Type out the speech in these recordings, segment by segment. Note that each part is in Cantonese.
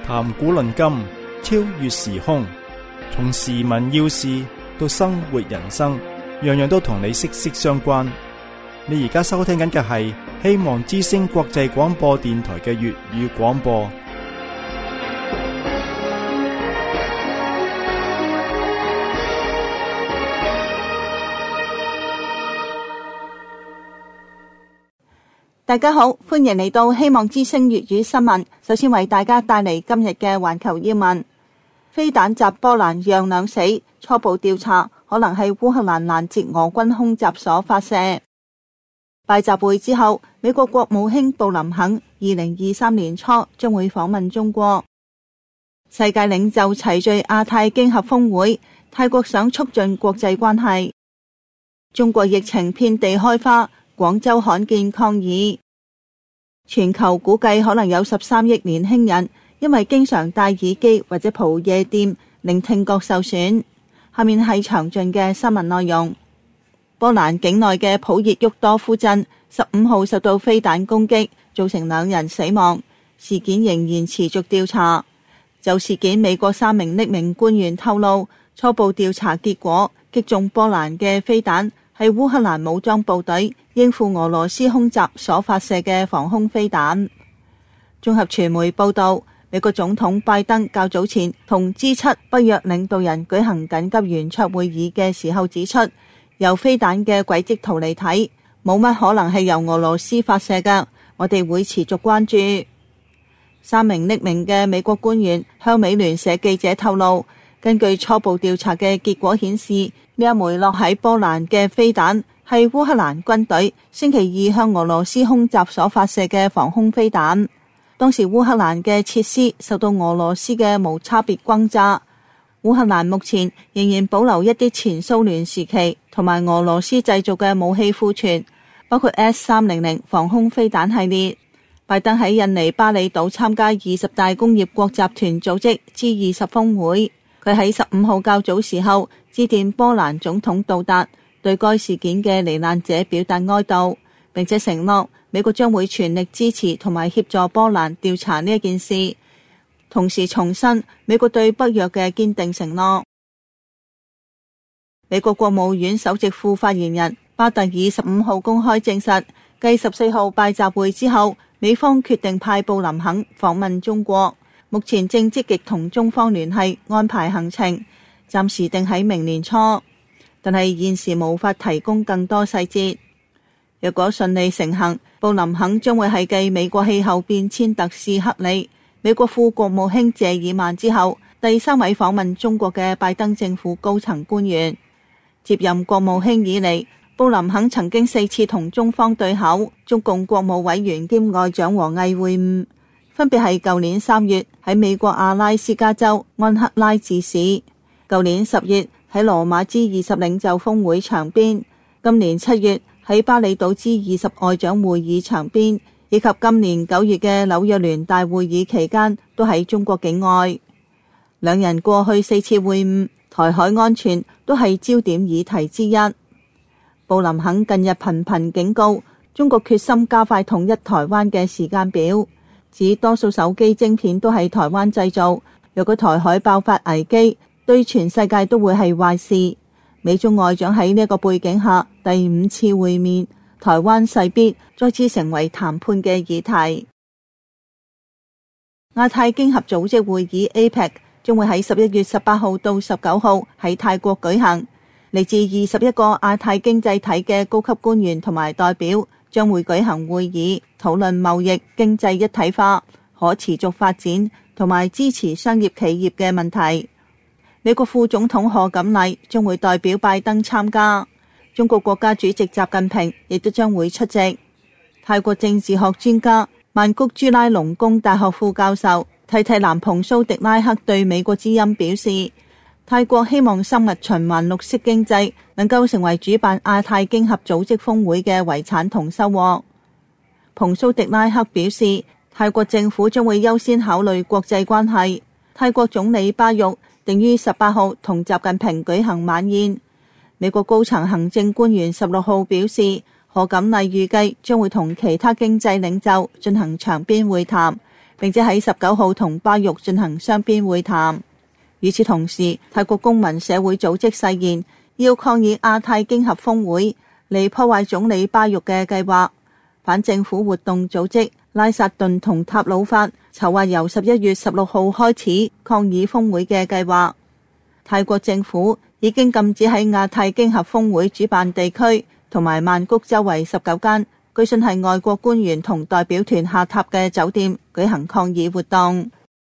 談古論今，超越時空，從時聞要事到生活人生，樣樣都同你息息相關。你而家收聽緊嘅係希望之聲國際廣播電台嘅粵語廣播。 大家好，歡迎嚟到希望之聲粵語新聞。首先為大家帶嚟今日嘅環球要聞：飛彈襲波蘭釀兩死，初步調查可能係烏克蘭攔截俄軍空襲所發射。拜習會之後，美國國務卿布林肯2023年初將會訪問中國。世界領袖齊聚亞太經合峰會，泰國想促進國際關係。中國疫情遍地開花，廣州罕見抗議。全球估計可能有13億年輕人因為經常戴耳機或者蒲夜店，令聽覺受損。下面係詳盡嘅新聞內容。波蘭境內嘅普熱沃多夫鎮15號受到飛彈攻擊，造成2人死亡。事件仍然持續調查。就事件，美國3名匿名官員透露，初步調查結果，擊中波蘭嘅飛彈係烏克蘭武裝部隊應付俄羅斯空襲所發射嘅防空飛彈。綜合傳媒報道，美國總統拜登較早前同 G7 北約領導人舉行緊急圓桌會議嘅時候指出，由飛彈嘅軌跡圖嚟睇，冇乜可能係由俄羅斯發射㗎，我哋會持續關注。3名匿名嘅美國官員向美聯社記者透露，根據初步調查嘅結果顯示，呢一枚落喺波蘭嘅飛彈係烏克蘭軍隊星期二向俄羅斯空襲所發射嘅防空飛彈。當時烏克蘭嘅設施受到俄羅斯嘅無差別轟炸。烏克蘭目前仍然保留一啲前蘇聯時期同埋俄羅斯製造嘅武器庫存，包括 S-300 防空飛彈系列。拜登喺印尼巴厘島參加20大工業國集團組織 G20 峰會，佢喺15號較早時候致電波蘭總統杜達，對該事件嘅罹難者表達哀悼，並且承諾美國將會全力支持同埋協助波蘭調查呢一件事，同時重申美國對北約嘅堅定承諾。美國國務院首席副發言人巴特爾15號公開證實，繼14號拜習會之後，美方決定派布林肯訪問中國，目前正積極同中方聯繫安排行程，暫時定喺明年初，但係現時無法提供更多細節。若果順利成行，布林肯將會係繼美國氣候變遷特使克里、美國副國務卿謝爾曼之後，第3位訪問中國嘅拜登政府高層官員。接任國務卿以嚟，布林肯曾經4次同中方對口，中共國務委員兼外長王毅會晤，分別係舊年3月喺美國阿拉斯加州安克拉治市，舊年10月喺羅馬 G20 領袖峰會場邊，今年7月喺巴厘島 G20 外長會議場邊，以及今年9月嘅紐約聯大會議期間都喺中國境外。兩人過去4次會晤，台海安全都係焦點議題之一。布林肯近日頻頻警告中國決心加快統一台灣嘅時間表，指多數手機晶片都係台灣製造，若果台海爆發危機，對全世界都會係壞事。美中外長喺呢個背景下第5次會面，台灣勢必再次成為談判嘅議題。亞太經合組織會議 APEC 將會喺11月18號到19號喺泰國舉行。嚟自21個亞太經濟體嘅高級官員同埋代表將會舉行會議，討論貿易、經濟一體化、可持續發展同埋支持商業企業嘅問題。美國副總統賀錦麗將會代表拜登參加，中國國家主席習近平亦都將會出席。泰國政治學專家曼谷朱拉隆功大學副教授提提南蓬蘇迪拉克對美國之音表示，泰國希望生物循環綠色經濟能夠成為主辦亞太經合組織峰會嘅遺產同收穫。蓬蘇迪拉克表示，泰國政府將會優先考慮國際關係。泰國總理巴育定於18號同習近平舉行晚宴。美國高層行政官員16號表示，賀錦麗預計將會同其他經濟領袖進行場邊會談， 並且喺19號同巴育進行雙邊會談。與此同時，泰國公民社會組織誓言要抗議亞太經合峰會嚟破壞總理巴育嘅計劃。反政府活動組織拉薩頓同塔魯法籌劃由11月16號開始抗議峰會嘅計劃。泰國政府已經禁止喺亞太經合峰會主辦地區同埋曼谷周圍19間據信係外國官員同代表團下榻嘅酒店舉行抗議活動。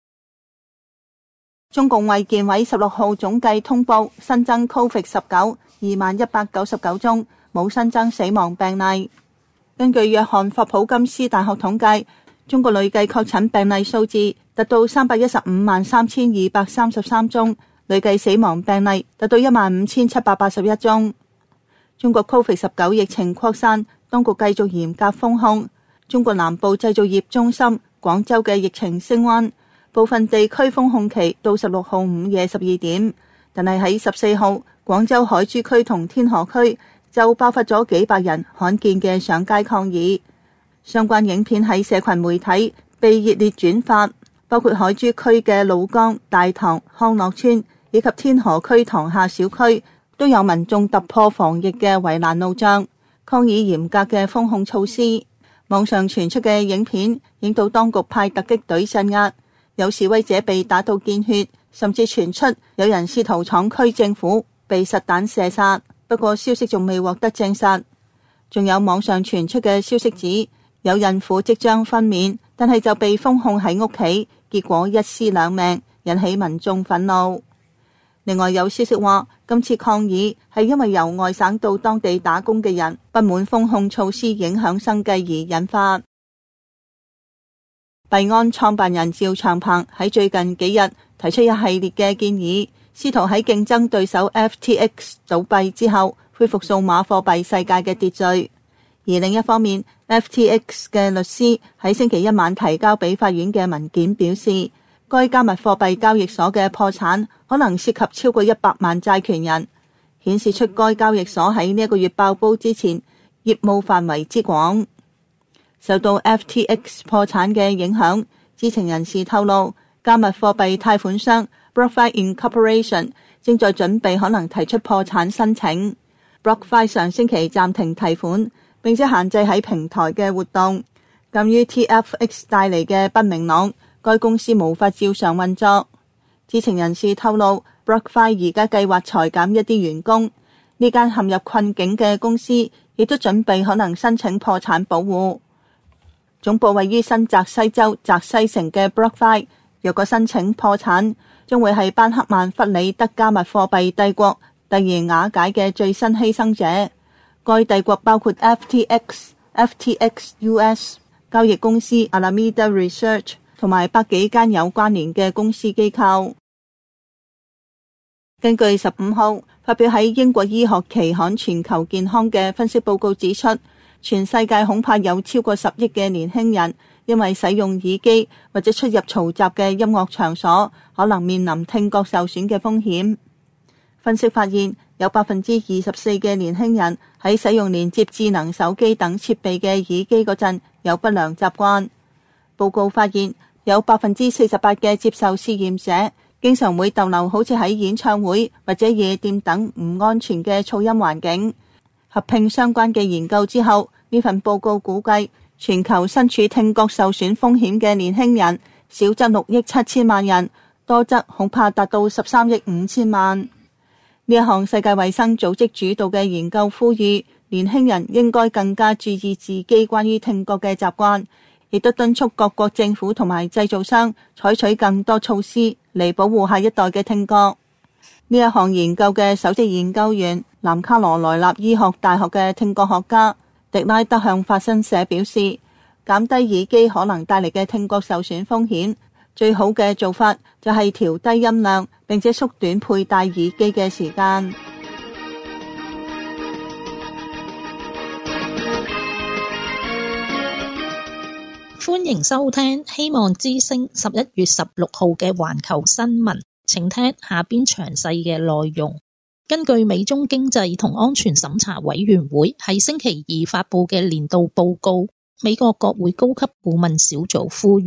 中共衛健委16號總計通報新增 COVID-19 2199宗，冇新增死亡病例。根據約翰霍普金斯大學統計，中國累計確診病例數字達到3153233宗，累計死亡病例達到15781宗。中國 COVID-19 疫情擴散，當局繼續嚴格封控。中國南部製造業中心廣州嘅疫情升溫，部分地區封控期到16號午夜12點，但係喺14號，廣州海珠區同天河區就爆發咗幾百人罕見嘅上街抗議。相關影片喺社群媒體被熱烈轉發，包括海珠區嘅老江、大塘、康樂村以及天河區塘廈小區都有民眾突破防疫嘅圍欄路障，抗議嚴格嘅封控措施。網上傳出嘅影片影到當局派突擊隊鎮壓，有示威者被打到見血，甚至傳出有人試圖闖區政府被實彈射殺。不過消息仲未獲得證實。仲有網上傳出嘅消息指，有孕婦即將分娩，但係就被封控喺屋企，結果一屍兩命，引起民眾憤怒。另外有消息話，今次抗議係因為由外省到當地打工嘅人不滿封控措施影響生計而引發。幣安創辦人趙長鵬喺最近幾日提出一系列嘅建議，試圖喺競爭對手 FTX 倒閉之後恢復數碼貨幣世界嘅秩序。而另一方面， FTX 嘅律師喺星期一晚提交俾法院嘅文件表示，該加密貨幣交易所嘅破產可能涉及超過100萬債權人，顯示出該交易所喺呢一個月爆煲之前業務範圍之廣。受到 FTX 破產嘅影響，知情人士透露，加密貨幣貸款商 BlockFi Incorporation 正在準備可能提出破產申請。BlockFi 上星期暫停提款，並且限制喺平台嘅活動。鑒於 TFX 帶嚟嘅不明朗，該公司無法照常運作。知情人士透露， BlockFi 而家計劃裁減一啲員工。呢間陷入困境嘅公司亦都準備可能申請破產保護。總部位於新澤西州澤西城嘅 BlockFi， 若果申請破產，將會係班克曼弗里德加密貨幣帝國突然瓦解嘅最新犧牲者。該帝國包括 FTX、FTX US 交易公司 Alameda Research 同埋百幾間有關聯嘅公司機構。根據15號發表喺英國醫學期刊全球健康嘅分析報告指出，全世界恐怕有超過10億嘅年輕人因為使用耳機或者出入嘈雜嘅音樂場所，可能面臨聽覺受損嘅風險。分析發現，有24%嘅年輕人喺使用連接智能手機等設備嘅耳機嗰陣有不良習慣。報告發現，有48%嘅接受試驗者經常會逗留好似喺演唱會或者夜店等唔安全嘅噪音環境。合併相關嘅研究之後，呢份報告估計全球身處聽覺受損風險嘅年輕人少則6億7千萬人，多則恐怕達到13億5千萬。呢一項世界衛生組織主導嘅研究呼籲年輕人應該更加注意自己關於聽覺嘅習慣，亦都敦促各國政府同埋製造商採取更多措施嚟保護下一代嘅聽覺。呢一項研究嘅首席研究員南卡羅來納醫學大學嘅聽覺學家迪拉德向法新社表示，減低耳機可能帶嚟嘅聽覺受損風險，最好嘅做法就係調低音量，並且縮短佩戴耳機嘅時間。 歡迎收聽希望之聲11月16號嘅環球新聞，請聽下邊詳細嘅內容。根據美中經濟同安全審查委員會喺星期二發佈嘅年度報告，美國國會高級顧問小組呼籲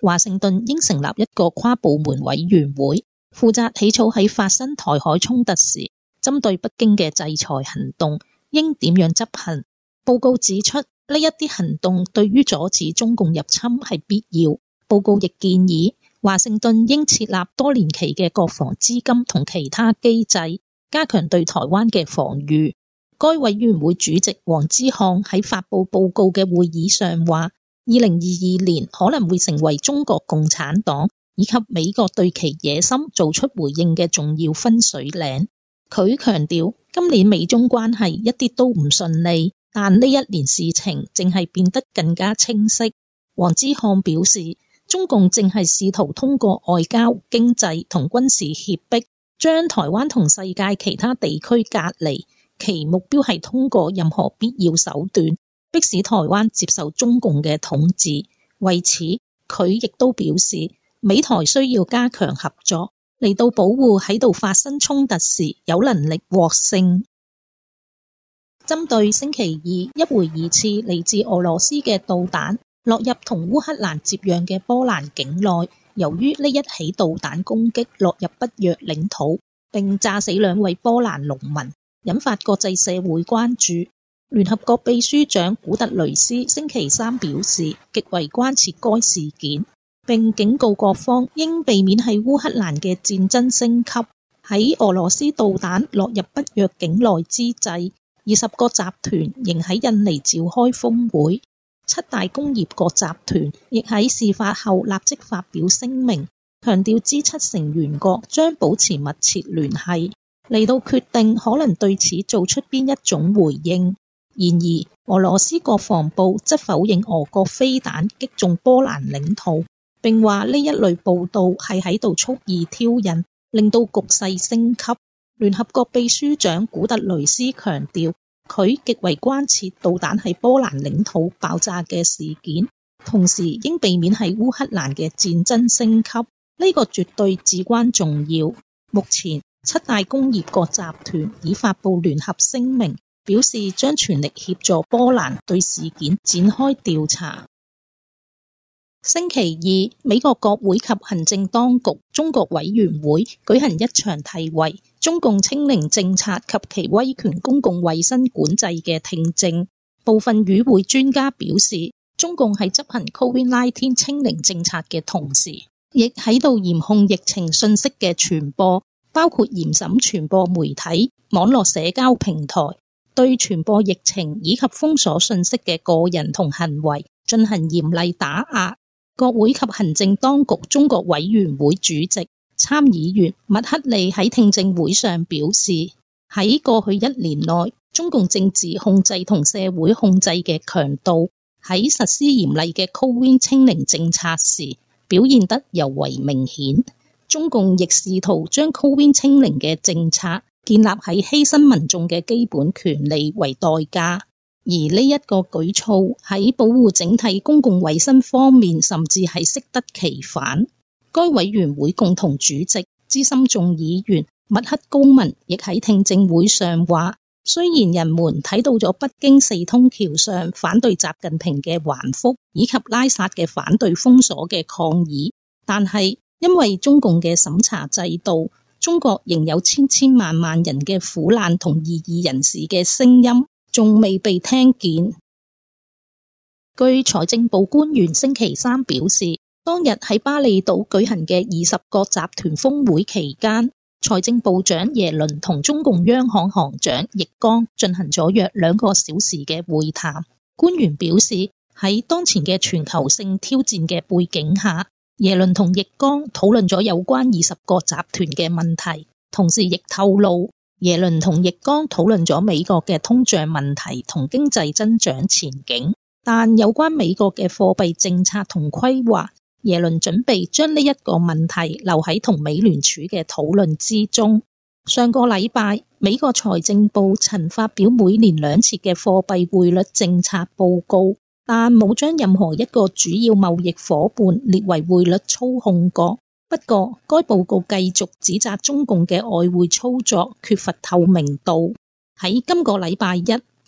華盛頓應成立一個跨部門委員會，負責起草喺發生台海衝突時針對北京嘅制裁行動應點樣執行。報告指出，呢一啲行動對於阻止中共入侵係必要。報告亦建議華盛頓應設立多年期嘅國防資金同其他機制，加強對台灣嘅防禦。該委員會主席黃之沆喺發佈報告嘅會議上話，2022年可能會成為中國共產黨以及美國對其野心做出回應嘅重要分水嶺。佢強調，今年美中關係一啲都唔順利，但呢一年事情正係變得更加清晰。黃之沆表示，中共正係試圖通過外交、經濟同軍事脅迫，將台灣同世界其他地區隔離，其目標係通過任何必要手段，迫使台灣接受中共嘅統治。為此，佢亦都表示，美台需要加強合作，嚟到保護喺度發生衝突時有能力獲勝。針對星期二一回二次嚟自俄羅斯嘅導彈落入同烏克蘭接壤嘅波蘭境內，由於呢一起導彈攻擊落入北約領土，並炸死2位波蘭農民，引發國際社會關注。聯合國秘書長古特雷斯星期三表示，極為關切該事件，並警告各方應避免喺烏克蘭嘅戰爭升級。喺俄羅斯導彈落入北約境內之際，20個集團仍喺印尼召開峰會。7大工業國集團亦喺事發後立即發表聲明，強調 G7 成員國將保持密切聯繫，嚟到決定可能對此做出邊一種回應。然而，俄羅斯國防部則否認俄國飛彈擊中波蘭領土，並話呢一類報道係喺度蓄意挑釁，令到局勢升級。聯合國秘書長古特雷斯強調，佢極為關切導彈喺波蘭領土爆炸嘅事件，同時應避免喺烏克蘭嘅戰爭升級，呢個絕對至關重要。目前7大工業國集團已發布聯合聲明，表示將全力協助波蘭對事件展開調查。星期二，美國國會及行政當局中國委員會舉行一場題為中共清零政策及其威權公共衛生管制嘅聽證。部分與會專家表示，中共喺執行 COVID-19 清零政策嘅同時，亦喺度嚴控疫情信息嘅傳播，包括嚴審傳播媒體、網絡社交平台，對傳播疫情以及封鎖信息嘅個人同行為進行嚴厲打壓。國會及行政當局中國委員會主席參議員麥克利喺聽證會上表示，喺過去1年內，中共政治控制同社會控制嘅強度喺實施嚴厲嘅 COVID 清零政策時表現得尤為明顯。中共亦試圖將 COVID 清零嘅政策建立喺犧牲民眾嘅基本權利為代價。而呢一個舉措喺保護整體公共衛生方面，甚至係適得其反。該委員會共同主席資深眾議員麥克高文亦喺聽證會上話，雖然人們睇到咗北京4通橋上反對習近平嘅橫幅，以及拉薩嘅反對封鎖嘅抗議，但係因為中共嘅審查制度，中國仍有千千萬萬人嘅苦難同異議人士嘅聲音仲未被聽見。據財政部官員星期三表示，當日喺巴厘島舉行嘅20個集團峰會期間，財政部長耶倫同中共央行行長易綱進行咗約2個小時嘅會談。官員表示，喺當前嘅全球性挑戰嘅背景下，耶倫同易綱討論咗有關20個集團嘅問題，同時亦透露，耶倫同易綱討論咗美國嘅通脹問題同經濟增長前景，但有關美國嘅貨幣政策同規劃，耶倫準備將呢一個問題留喺同美聯儲嘅討論之中。上個禮拜，美國財政部曾發表每年2次嘅貨幣匯率政策報告，但冇將任何一個主要貿易夥伴列為匯率操控國。不過，該報告繼續指責中共嘅外匯操作缺乏透明度。喺今個禮拜一，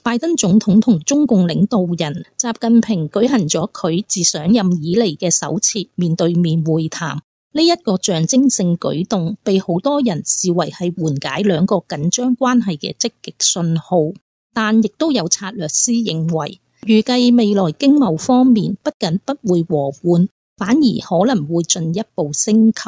拜登總統同中共領導人習近平舉行咗佢自上任以嚟嘅首次面對面會談。呢一個象徵性舉動被好多人視為係緩解兩個緊張關係嘅積極信號，但亦都有策略師認為，預計未來經貿方面不僅不會和緩，反而可能會進一步升級。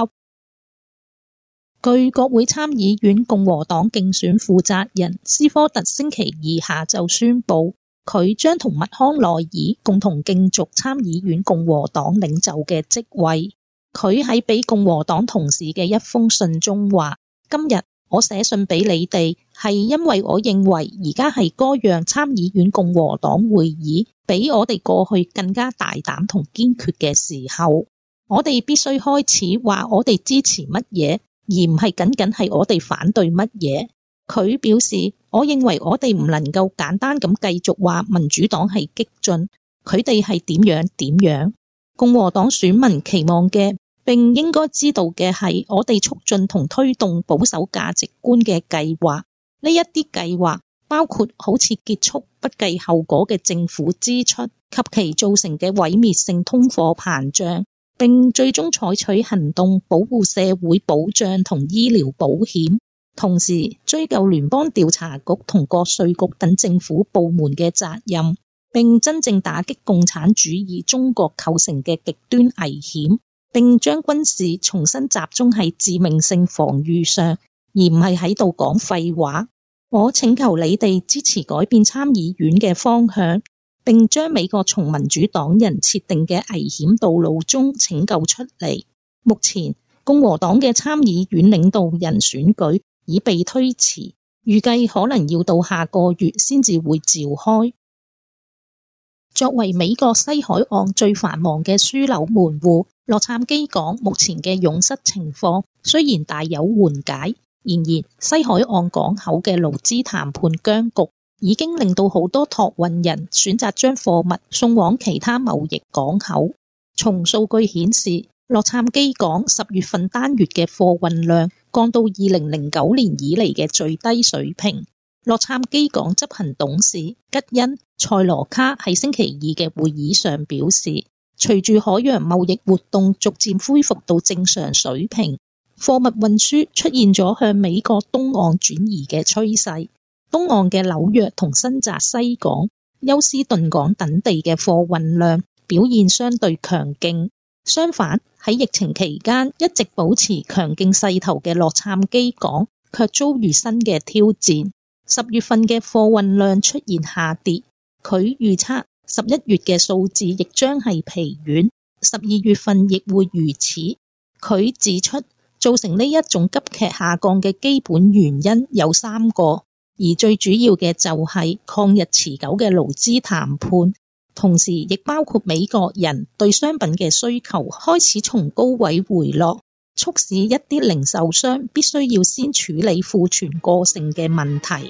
據國會參議院共和黨競選負責人斯科特星期二下晝宣布，佢將同麥康奈爾共同競逐參議院共和黨領袖嘅職位。佢喺俾共和黨同事嘅一封信中話：今日我寫信俾你哋，係因為我認為而家係該讓參議院共和黨會議比我哋過去更加大膽同堅決嘅時候。我哋必須開始話我哋支持乜嘢，而唔係僅僅係我哋反對乜嘢。佢表示，我認為我哋唔能夠簡單咁繼續話民主黨係激進，佢哋係點樣點樣。共和黨選民期望嘅並應該知道嘅係，我哋促進同推動保守價值觀嘅計劃。呢一啲計劃包括好似結束不計後果嘅政府支出及其造成嘅毀滅性通貨膨脹，並最終採取行動保護社會保障同醫療保險，同時追究聯邦調查局同各稅局等政府部門嘅責任，並真正打擊共產主義中國構成嘅極端危險，並將軍事重新集中喺致命性防禦上，而唔係喺度講廢話。我請求你哋支持改變參議院嘅方向，並將美國從民主黨人設定嘅危險道路中拯救出嚟。目前共和黨嘅參議院領導人選舉已被推遲，預計可能要到下個月先至會召開。作為美國西海岸最繁忙嘅樞紐門戶，洛杉磯港目前嘅擁塞情況雖然大有緩解，然而西海岸港口嘅勞資談判僵局已經令到好多託運人選擇將貨物送往其他貿易港口。從數據顯示，洛杉磯港10月份單月嘅貨運量降到2009年以嚟嘅最低水平。洛杉磯港執行董事吉恩塞羅卡喺星期二嘅會議上表示，隨住海洋貿易活動逐漸恢復到正常水平，貨物運輸出現咗向美國東岸轉移嘅趨勢。東岸嘅紐約同新澤西港、休斯頓港等地嘅貨運量表現相對強勁。相反，喺疫情期間一直保持強勁勢頭嘅洛杉磯港卻遭遇新嘅挑戰。10月份嘅貨運量出現下跌，佢預測11月嘅數字亦將係疲軟，12月份亦會如此。佢指出，造成呢一種急劇下降嘅基本原因有3個，而最主要嘅就係抗日持久嘅勞資談判，同時亦包括美國人對商品嘅需求開始從高位回落，促使一啲零售商必須要先處理庫存過剩嘅問題。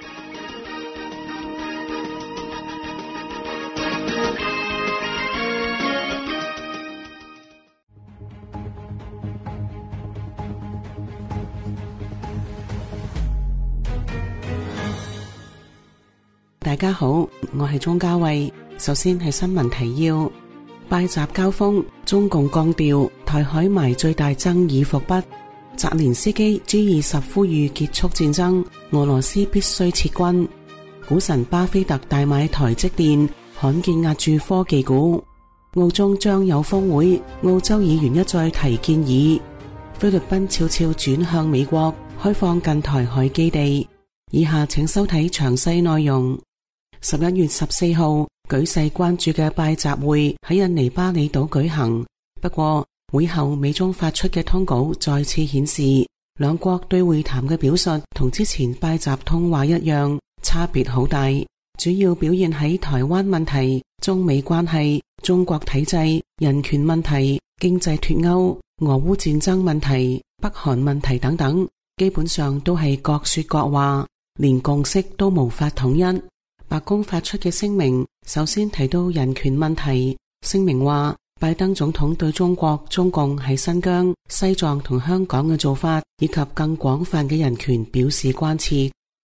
大家好，我係鍾嘉慧。首先係新聞提要：拜習交鋒，中共降調，台海埋最大爭議伏筆。澤連斯基 G20 呼籲結束戰爭，俄羅斯必須撤軍。股神巴菲特大買台積電，罕見壓住科技股。澳中將有峰會，澳洲議員一再提建議。菲律賓悄悄轉向美國，開放近台海基地。以下請收睇詳細內容。11月14號，舉世關注嘅拜習會喺印尼巴厘島舉行。不過會後美中發出嘅通稿再次顯示，兩國對會談嘅表述同之前拜習通話一樣，差別好大。主要表現喺台灣問題、中美關係、中國體制、人權問題、經濟脫歐、俄烏戰爭問題、北韓問題等等，基本上都係各說各話，連共識都無法統一。白宮發出嘅聲明首先提到人權問題，聲明話拜登總統對中國中共喺新疆、西藏同香港嘅做法以及更廣泛嘅人權表示關切。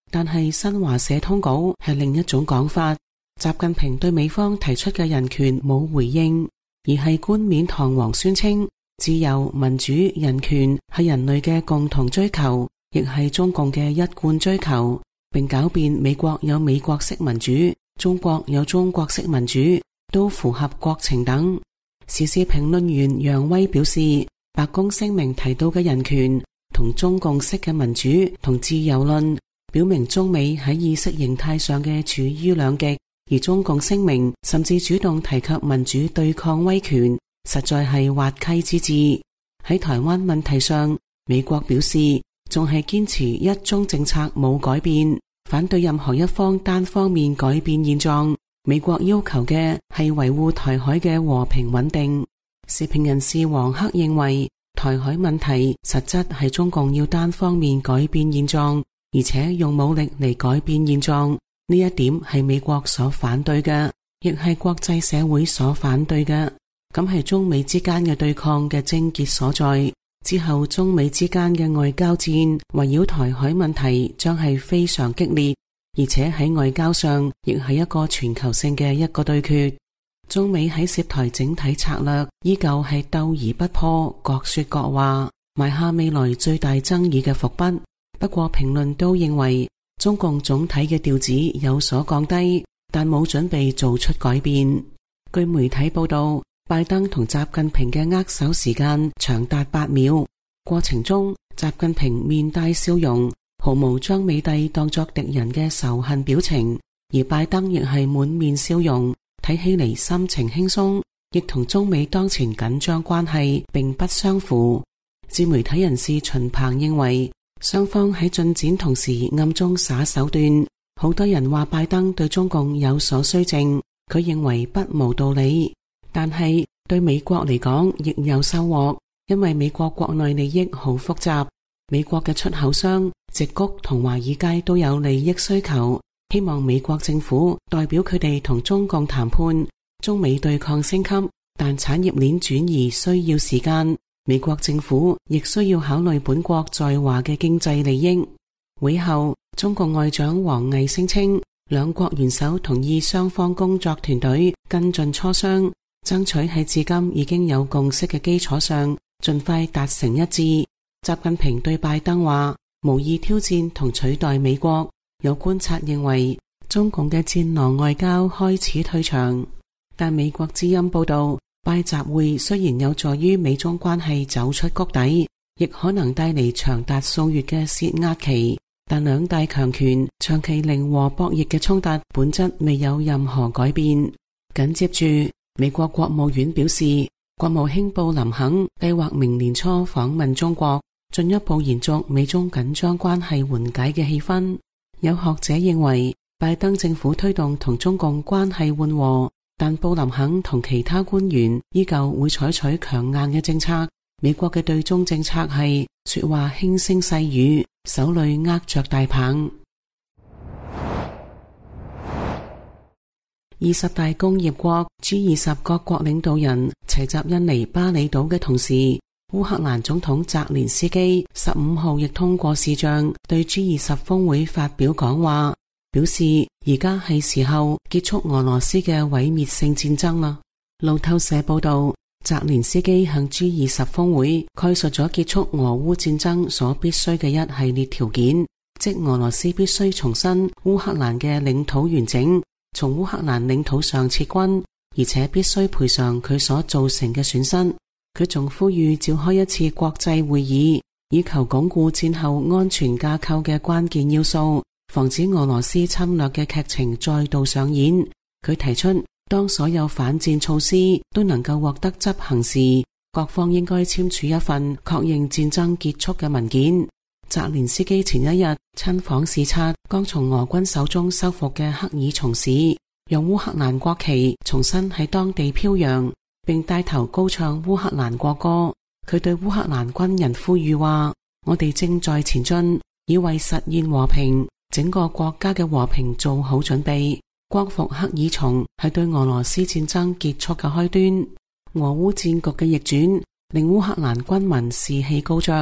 但係新華社通稿係另一種講法。習近平對美方提出嘅人權冇回應，而係冠冕堂皇宣稱自由、民主、人權係人類嘅共同追求，亦係中共嘅一貫追求，並狡辯美國有美國式民主，中國有中國式民主，都符合國情等。時事評論員楊威表示，白宮聲明提到嘅人權同中共式嘅民主同自由論，表明中美喺意識形態上嘅處於兩極，而中共聲明甚至主動提及民主對抗威權，實在係滑稽之至。喺台灣問題上，美國表示仲係堅持一中政策冇改變，反對任何一方單方面改變現狀。美國要求嘅係維護台海嘅和平穩定。時評人士黃克認為，台海問題實質係中共要單方面改變現狀，而且用武力嚟改變現狀。呢一點係美國所反對嘅，亦係國際社會所反對嘅。咁係中美之間嘅對抗嘅症結所在。之後中美之間嘅外交戰圍繞台海問題將係非常激烈，而且喺外交上亦係一個全球性嘅一個對決。中美喺涉台整體策略依舊係鬥而不破，各說各話，埋下未來最大爭議嘅伏筆。不過評論都認為，中共總體嘅調子有所降低，但冇準備做出改變。據媒體報道，拜登同習近平嘅握手時間長達8秒，過程中習近平面帶笑容，毫無將美帝當作敵人嘅仇恨表情，而拜登亦係滿面笑容，睇起嚟心情輕鬆，亦同中美當前緊張關係並不相符。自媒體人士秦鵬認為，雙方喺進展同時暗中耍手段，好多人話拜登對中共有所綏靖，佢認為不無道理。但係對美國嚟講亦有收穫，因為美國國內利益好複雜，美國嘅出口商矽谷同華爾街都有利益需求，希望美國政府代表佢哋同中共談判。中美對抗升級，但產業鏈轉移需要時間，美國政府亦需要考慮本國在華嘅經濟利益。會後，中共外長王毅聲稱，兩國元首同意雙方工作團隊跟進磋商，爭取喺至今已經有共識嘅基礎上，盡快達成一致。習近平對拜登話，無意挑戰同取代美國。有觀察認為，中共嘅戰狼外交開始退場。但美國之音報道，拜習會雖然有助於美中關係走出谷底，亦可能帶嚟長達數月嘅洩壓期，但兩大強權長期零和博弈嘅衝突本質未有任何改變。緊接住，美國國務院表示，國務卿布林肯計劃明年初訪問中國，進一步延續美中緊張關係緩解嘅氣氛。有學者認為，拜登政府推動同中共關係緩和，但布林肯同其他官員依舊會採取強硬嘅政策。美國嘅對中政策係說話輕聲細語，手裏握着大棒。20大工業國 G20 各國領導人齊集印尼巴厘島嘅同時，烏克蘭總統澤連斯基15號亦通過視像對 G20 峰會發表講話，表示而家係時候結束俄羅斯嘅毀滅性戰爭啦。路透社報道，澤連斯基向 G20 峰會概述咗結束俄烏戰爭所必須嘅一系列條件，即俄羅斯必須重申烏克蘭嘅領土完整，從烏克蘭領土上撤軍，而且必須賠償佢所造成嘅損失。佢仲呼籲召開一次國際會議，以求鞏固戰後安全架構嘅關鍵要素，防止俄羅斯侵略嘅劇情再度上演。佢提出，當所有反戰措施都能夠獲得執行時，各方應該簽署一份確認戰爭結束嘅文件。澤連斯基前一日親訪視察剛從俄軍手中收復嘅克爾松市，用烏克蘭國旗重新喺當地飄揚，並帶頭高唱烏克蘭國歌。佢對烏克蘭軍人呼籲話，我哋正在前進，以為實現和平，整個國家嘅和平做好準備。光復克爾松係對俄羅斯戰爭結束嘅開端。俄烏戰局嘅逆轉令烏克蘭軍民士氣高漲，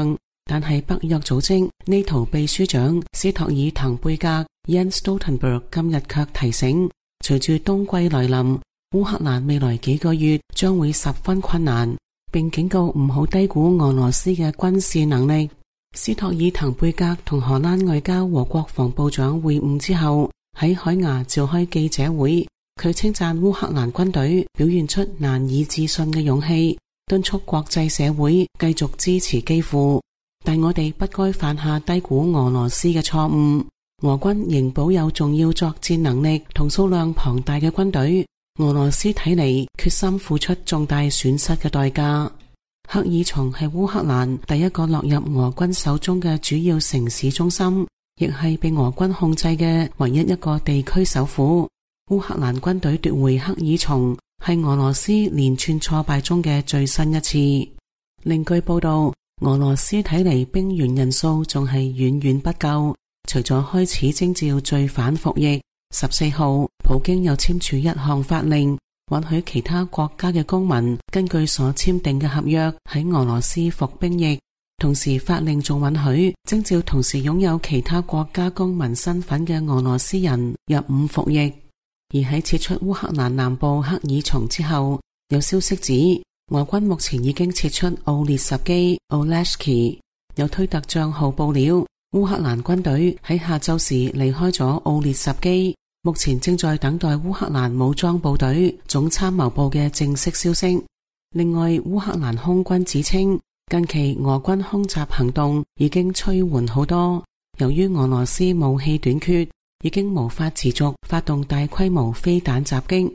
但係北約組織NATO秘書長斯托爾滕貝格 Jens Stoltenberg 今日卻提醒，隨住冬季來臨，烏克蘭未來幾個月將會十分困難，並警告唔好低估俄羅斯嘅軍事能力。斯托爾滕貝格同荷蘭外交和國防部長會晤之後，喺海牙召開記者會，佢稱讚烏克蘭軍隊表現出難以置信嘅勇氣，敦促國際社會繼續支持基輔。但我哋不該犯下低估俄羅斯嘅錯誤。俄軍仍保有重要作戰能力同數量龐大嘅軍隊，俄羅斯睇嚟決心付出重大損失嘅代價。赫爾松係烏克蘭第一個落入俄軍手中嘅主要城市中心，亦係被俄軍控制嘅唯一一個地區首府。烏克蘭軍隊奪回赫爾松，係俄羅斯連串挫敗中嘅最新一次。另據報道，俄羅斯睇嚟兵員人數仲係遠遠不夠，除咗開始徵召罪犯服役，14號普京又簽署一項法令，允許其他國家嘅公民根據所簽訂嘅合約喺俄羅斯服兵役。同時法令仲允許徵召同時擁有其他國家公民身份嘅俄羅斯人入伍服役。而喺撤出烏克蘭南部赫爾松之後，有消息指俄軍目前已經撤出奧列什基 Oleshki。 有推特賬號報料，烏克蘭軍隊喺下晝時離開咗奧列什基，目前正在等待烏克蘭武裝部隊總參謀部嘅正式消息。另外，烏克蘭空軍指稱，近期俄軍空襲行動已經趨緩好多，由於俄羅斯武器短缺，已經無法持續發動大規模飛彈襲擊。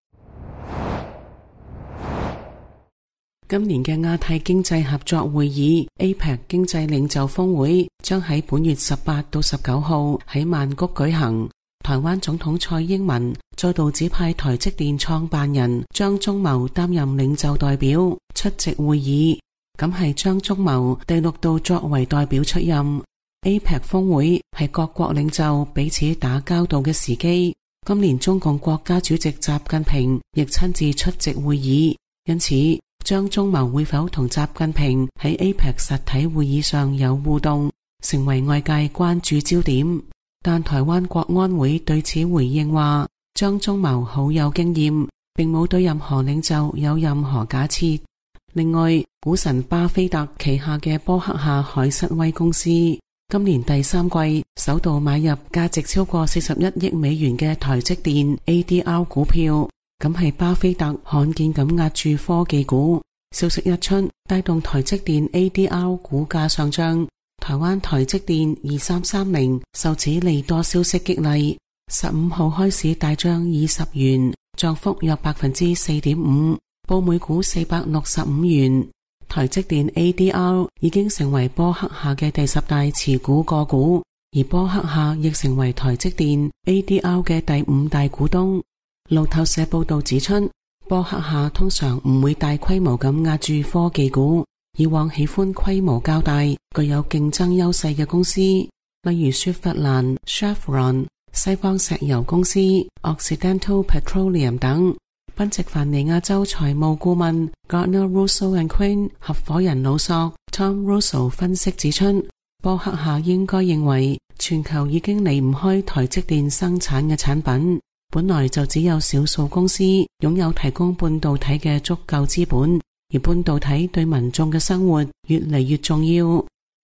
今年嘅亞太經濟合作會議 APEC 經濟領袖峰會將喺本月18到19號喺曼谷舉行。台灣總統蔡英文再度指派台積電創辦人張忠謀擔任領袖代表出席會議，咁係張忠謀第6度作為代表出任。APEC 峰會係各國領袖彼此打交道嘅時機，今年中共國家主席習近平亦親自出席會議，因此張忠謀會否同習近平喺 APEC 實體會議上有互動，成為外界關注焦點。但台灣國安會對此回應話，張忠謀好有經驗，並冇對任何領袖有任何假設。另外，股神巴菲特旗下嘅波克夏海瑟威公司今年第3季首度買入價值超過41億美元嘅台積電 ADR 股票，咁係巴菲特罕見咁壓住科技股。消息一出，帶動台積電 ADR 股價上漲。台灣台積電2330受此利多消息激勵，15號開市大漲20元，漲幅約 4.5%， 報每股465元。台積電 ADR 已經成為波克夏嘅第10大持股個股，而波克夏亦成為台積電 ADR 嘅第5大股東。路透社報道指出，波克夏通常唔會大規模咁壓住科技股，以往喜歡規模較大、具有競爭優勢嘅公司，例如雪佛蘭 Chevron、西方石油公司 Occidental Petroleum 等。賓夕凡尼亞州財務顧問 Gardner Russell & Quinn 合夥人老索 Tom Russell 分析指出，波克夏應該認為全球已經離唔開台積電生產嘅產品，本來就只有少數公司擁有提供半導體嘅足夠資本，而半導體對民眾嘅生活越嚟越重要。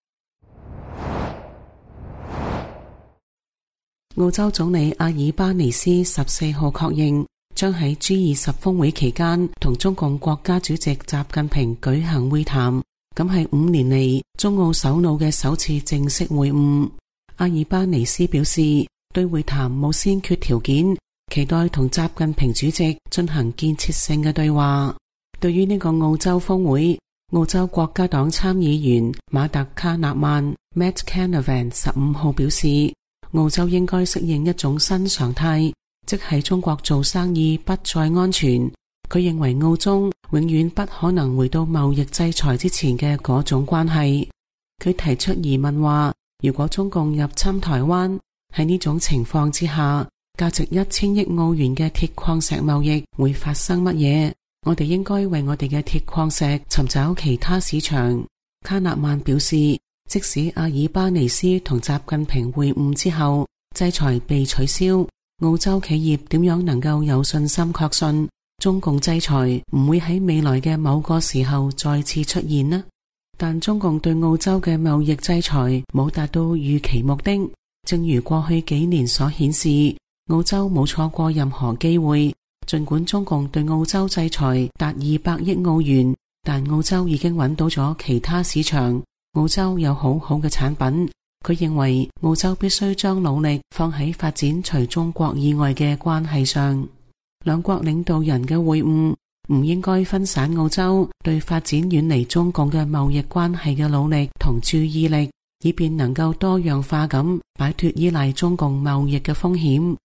澳洲總理阿爾巴尼斯14號確認，將喺 G20 峰會期間同中共國家主席習近平舉行會談，咁係5年嚟中澳首腦嘅首次正式會晤。阿爾巴尼斯表示，對會談冇先決條件，期待同習近平主席進行建設性嘅對話。對於呢個澳洲峰會，澳洲國家黨參議員馬特卡納曼 Matt Canavan 15號表示，澳洲應該適應一種新常態，即係中國做生意不再安全。佢認為澳中永遠不可能回到貿易制裁之前嘅嗰種關係。佢提出疑問話，如果中共入侵台灣，喺呢種情況之下，價值1000億澳元嘅鐵礦石貿易會發生乜嘢？我哋應該為我哋嘅鐵礦石尋找其他市場。卡納曼表示， 即使阿爾巴尼斯同習近平會晤之後，制裁被取消，澳洲企業點樣能夠有信心確信中共制裁唔會喺未來嘅某個時候再次出現呢？但中共對澳洲嘅貿易制裁冇達到預期目的，正如過去幾年所顯示，澳洲冇錯過任何機會。盡管中共對澳洲制裁達200億澳元，但澳洲已經揾到咗其他市場，澳洲有好好嘅產品。佢認為澳洲必須將努力放喺發展除中國以外嘅關係上。兩國領導人嘅會晤唔應該分散澳洲對發展遠離中共嘅貿易關係嘅努力同注意力，以便能夠多樣化咁擺脫依賴中共貿易嘅風險。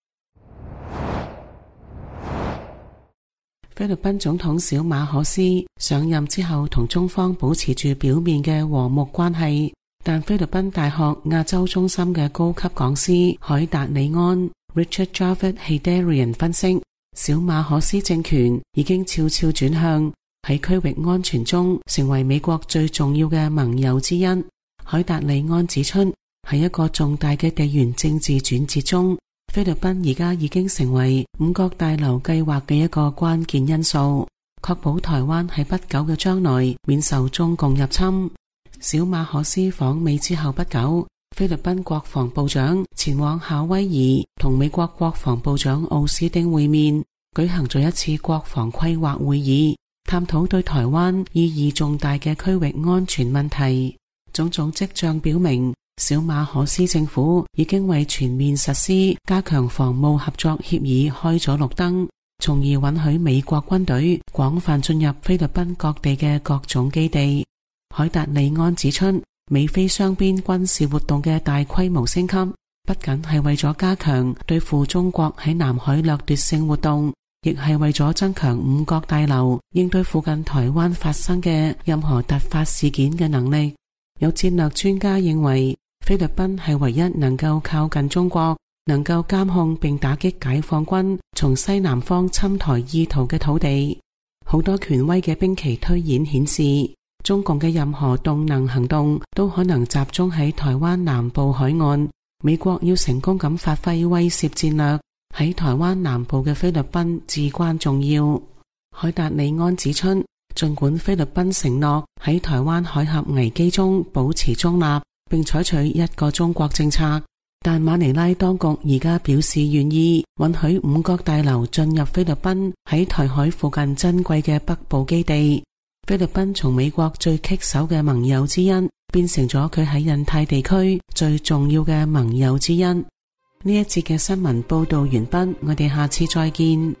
菲律賓總統小馬可斯上任之後同中方保持住表面嘅和睦關係，但菲律賓大學亞洲中心嘅高級講師海達里安 Richard Javid Heydarian 分析，小馬可斯政權已經悄悄轉向喺區域安全中成為美國最重要嘅盟友之一。海達里安指出，喺一個重大嘅地緣政治轉折中，菲律賓而家已經成為五角大樓計劃嘅一個關鍵因素，確保台灣喺不久嘅將來免受中共入侵。小馬可斯訪美之後不久，菲律賓國防部長前往夏威夷同美國國防部長奧斯汀會面，舉行咗一次國防規劃會議，探討對台灣意義重大嘅區域安全問題。種種跡象表明，小馬可斯政府已經為全面實施加強防務合作協議開咗綠燈，從而允許美國軍隊廣泛進入菲律賓各地嘅各種基地。海達里安指出，美菲雙邊軍事活動嘅大規模升級，不僅係為咗加強對付中國喺南海掠奪性活動，亦係為咗增強五角大樓應對附近台灣發生嘅任何突發事件嘅能力。有戰略專家認為，菲律賓係唯一能夠靠近中國，能夠監控並打擊解放軍從西南方侵台意圖嘅土地。好多權威嘅兵棋推演顯示，中共嘅任何動能行動都可能集中喺台灣南部海岸。美國要成功咁發揮威懾戰略，喺台灣南部嘅菲律賓至關重要。海達里安指出，盡管菲律賓承諾喺台灣海峽危機中保持中立，並採取一個中國政策，但馬尼拉當局而家表示願意允許五角大樓進入菲律賓喺台海附近珍貴嘅北部基地。菲律賓從美國最棘手嘅盟友之一，變成咗佢喺印太地區最重要嘅盟友之一。呢一節嘅新聞報道完畢，我哋下次再見。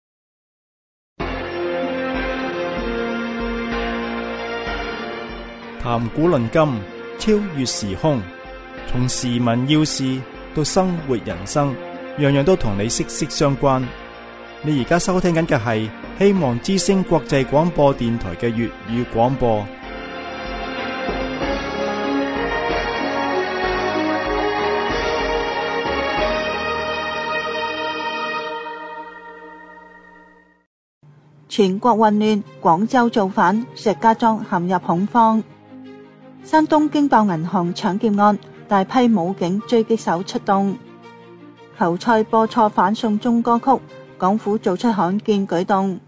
談古論今，超越時空，從時聞要事到生活人生，樣樣都同你息息相關。你而家收聽緊嘅係希望之聲國際廣播電台嘅粵語廣播。 全國混亂，廣州造反，石家莊陷入恐慌。山東驚爆銀行搶劫案，大批武警狙擊手出動。球賽播錯反送中歌曲，港府做出罕見舉動。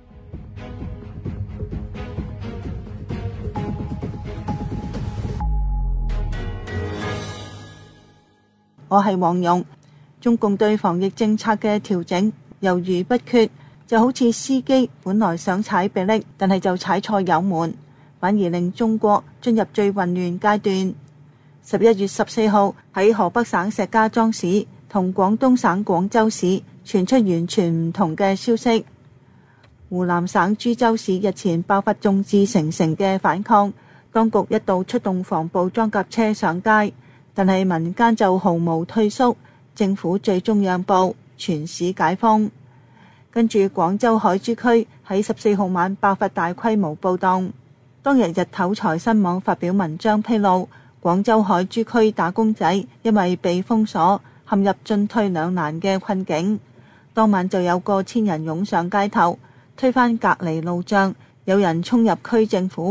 我係黃蓉。中共對防疫政策嘅調整猶豫不決，就好似司機本來想踩迫力，但係就踩錯油門，反而令中國進入最混亂階段。11月14號喺河北省石家莊市同廣東省廣州市傳出完全唔同嘅消息。湖南省株洲市日前爆發眾志成城嘅反抗，當局一度出動防暴裝甲車上街，但係民間就毫無退縮，政府最終讓步，全市解封。跟住廣州海珠區喺14號晚爆發大規模暴動。當日日頭財新網發表文章披露，廣州海珠區打工仔因為被封鎖，陷入進退兩難嘅困境。當晚就有過千人湧上街頭，推翻隔離路障，有人衝入區政府，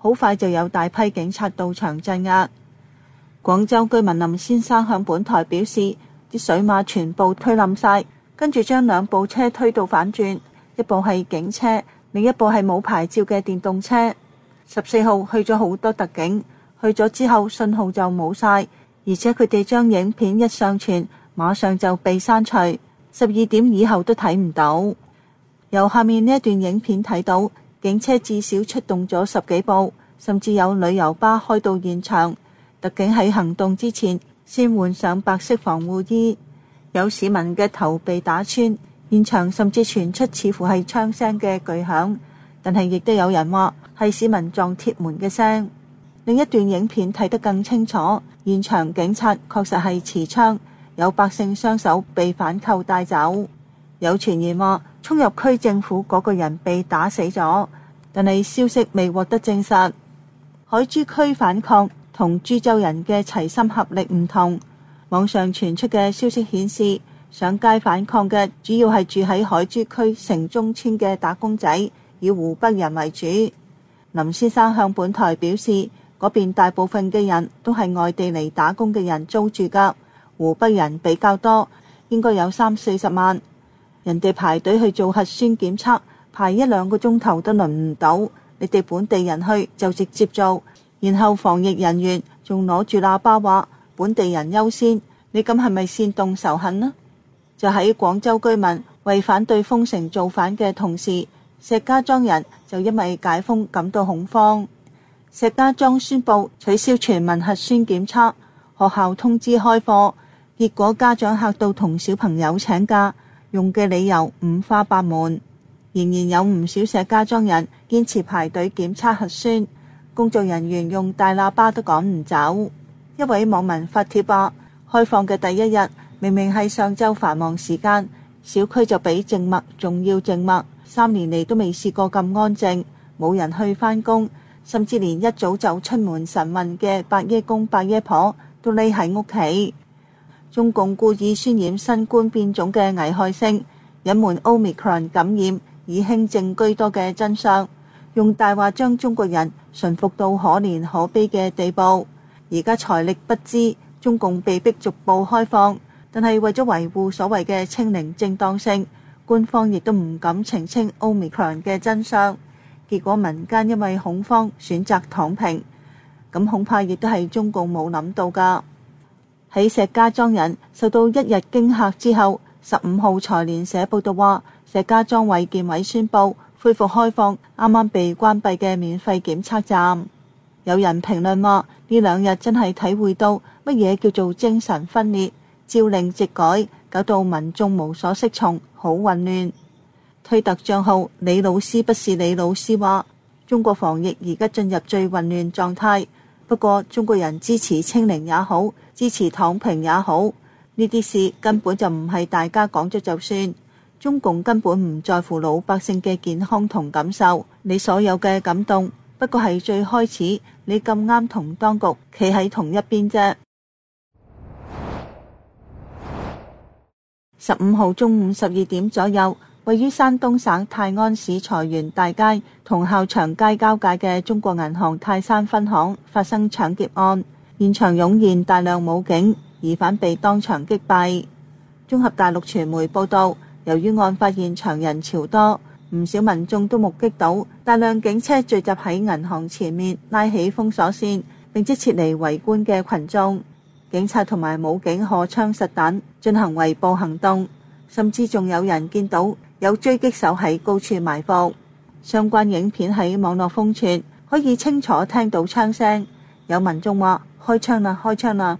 好快就有大批警察到場鎮壓。廣州居民林先生向本台表示，啲水馬全部推冧晒，跟住將兩部車推到反轉，一部係警車，另一部係冇牌照嘅電動車。14號去咗好多特警，去咗之後信號就冇晒，而且佢哋將影片一上傳，馬上就被刪除，12點以後都睇唔到。由下面呢一段影片睇到，警車至少出動咗10幾部，甚至有旅遊巴開到現場。特警喺行動之前先換上白色防護衣，有市民嘅頭被打穿，現場甚至傳出似乎係槍聲嘅巨響，但係亦都有人話係市民撞鐵門嘅聲。另一段影片睇得更清楚，現場警察確實係持槍，有百姓雙手被反扣帶走。有傳言話衝入區政府嗰個人被打死咗，但係消息未獲得證實。海珠區反抗同株洲人嘅齊心合力唔同，網上傳出嘅消息顯示，上街反抗嘅主要係住喺海珠區城中村嘅打工仔，以湖北人為主。林先生向本台表示，嗰邊大部分嘅人都係外地嚟打工嘅人租住㗎，湖北人比較多，應該有30-40萬。人哋排隊去做核酸檢測，排1-2個鐘頭都輪唔到，你哋本地人去就直接做，然後防疫人員仲攞住喇叭話本地人優先，你咁係咪煽動仇恨呢？就喺廣州居民為反對封城造反嘅同時，石家莊人就因為解封感到恐慌。石家莊宣布取消全民核酸檢測，學校通知開課，結果家長嚇到同小朋友請假，用嘅理由五花八門。仍然有唔少石家莊人堅持排隊檢測核酸，工作人員用大喇叭都趕唔走。一位網民發帖話，開放嘅第一日明明係上晝繁忙時間，小區就比靜默仲要靜默，3年嚟都未試過咁安靜，冇人去返工，甚至連一早就出門晨運嘅伯爺公伯爺婆都匿喺屋企。中共故意渲染新冠變種嘅危害性，隱瞞 Omicron 感染以輕症居多嘅真相，用大話將中國人馴服到可憐可悲嘅地步。而家財力不支，中共被迫逐步開放，但係為咗維護所謂嘅清零正當性，官方亦都唔敢澄清 Omicron 嘅真相。結果民間因為恐慌選擇躺平，咁恐怕亦都係中共冇諗到㗎。喺石家莊人受到一日驚嚇之後，15號財聯社報道話，石家莊衛健委宣布恢復開放啱啱被關閉嘅免費檢測站。有人評論話，呢2日真係體會到乜嘢叫做精神分裂，朝令夕改，搞到民眾無所適從，好混亂。推特賬號李老師不是李老師話，中國防疫而家進入最混亂狀態，不過中國人支持清零也好，支持躺平也好，呢啲事根本就唔係大家講咗就算，中共根本唔在乎老百姓嘅健康同感受，你所有嘅感動不過係最開始你咁啱同當局企喺同一邊啫。15號中午12點左右，位於山東省泰安市財源大街同校場街交界嘅中國銀行泰山分行發生搶劫案，現場湧現大量武警，疑犯被當場擊斃。綜合大陸傳媒報道，由於案發現場人潮多，唔少民眾都目擊到大量警車聚集喺銀行前面，拉起封鎖線，並且撤離圍觀嘅群眾。警察同埋武警荷槍實彈進行圍捕行動，甚至仲有人見到有狙擊手喺高處埋伏。相關影片喺網絡瘋傳，可以清楚聽到槍聲。有民眾話：開槍啦，開槍啦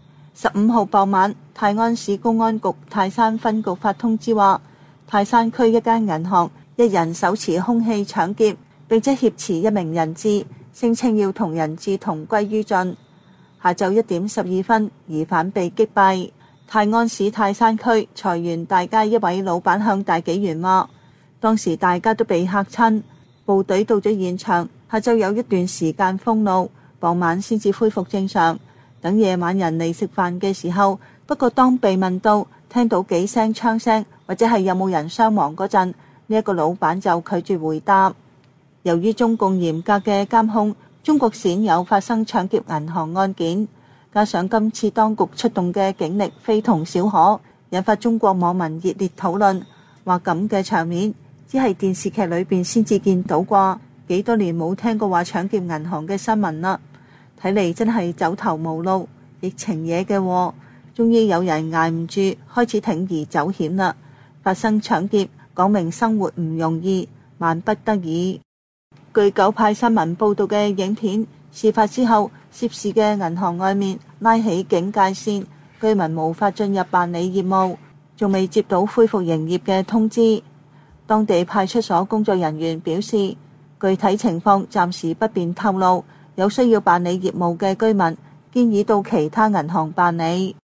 ！15號傍晚，泰安市公安局泰山分局發通知話，泰山區一間銀行一人手持兇器搶劫，並且挾持一名人質，聲稱要同人質同歸於盡。下晝1點12分，疑犯被擊斃。泰安市泰山區財源大街一位老闆向大紀元話，當時大家都被嚇親，部隊到咗現場，下晝有一段時間封路，傍晚先至恢復正常。等夜晚人嚟食飯嘅時候，不過當被問到聽到幾聲槍聲或者係有冇人傷亡嗰陣，呢一個老闆就拒絕回答。由於中共嚴格嘅監控， 中國鮮有發生搶劫銀行案件，加上今次當局出動嘅警力非同小可，引發中國網民熱烈討論，話咁嘅場面只係電視劇裏邊先至見到啩，幾多年冇聽過話搶劫銀行嘅新聞啦。睇嚟真係走投無路，疫情嘢嘅喎，終於有人捱唔住，開始鋌而走險啦。發生搶劫，講明生活唔容易，萬不得已。據九派新聞報道嘅影片，事發之後，涉事嘅銀行外面拉起警戒線，居民無法進入辦理業務，仲未接到恢復營業嘅通知。當地派出所工作人員表示，具體情況暫時不便透露，有需要辦理業務嘅居民建議到其他銀行辦理。